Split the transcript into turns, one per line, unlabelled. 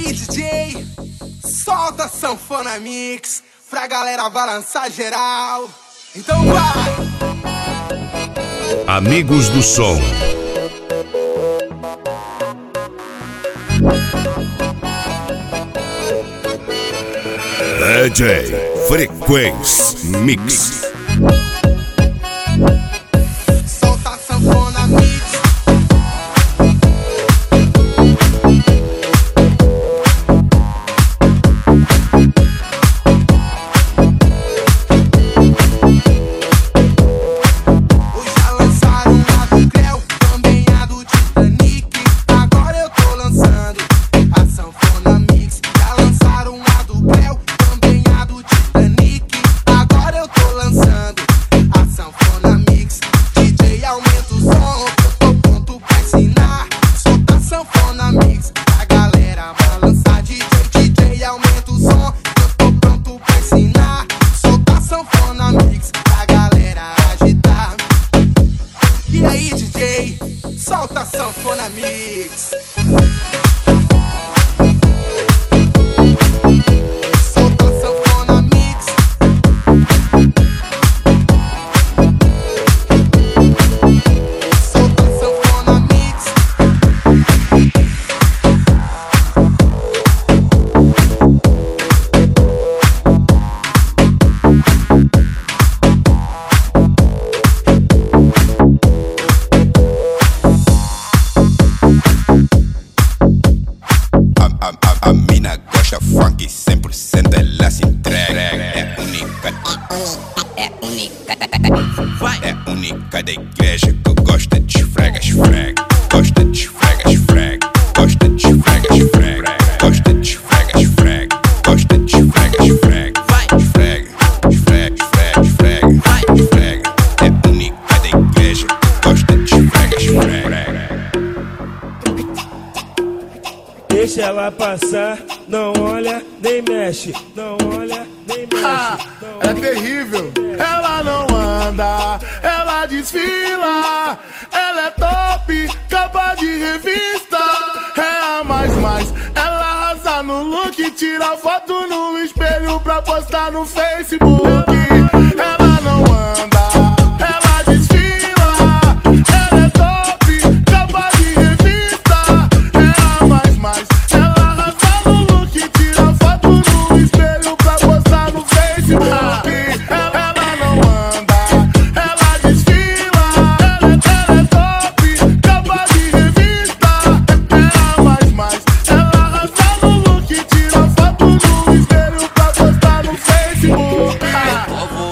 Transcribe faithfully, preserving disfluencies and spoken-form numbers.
aí, D J, solta a sanfona mix pra galera balançar geral. Então vai!
Amigos do som. D J Frequência Mix.
Solta a sanfona mix. Solta a sanfona mix. Solta a sanfona mix. Solta a sanfona mix.
A mina gosta funk, cem por cento ela se entrega. É única, é única, é única da igreja que gosta de esfrega, esfrega. Gosta de esfrega, esfrega. Gosta de esfrega, esfrega. Gosta de esfrega, esfrega. Gosta de esfrega, esfrega. Esfrega, esfrega, esfrega, esfrega. Esfrega, é única da igreja que gosta de esfrega, esfrega.
Deixa ela passar, não olha nem mexe, não olha nem mexe.
Ah, é terrível. Ela não anda, ela desfila. Ela é top, capa de revista. É a mais mais. Ela arrasa no look, tira foto no espelho pra postar no Facebook.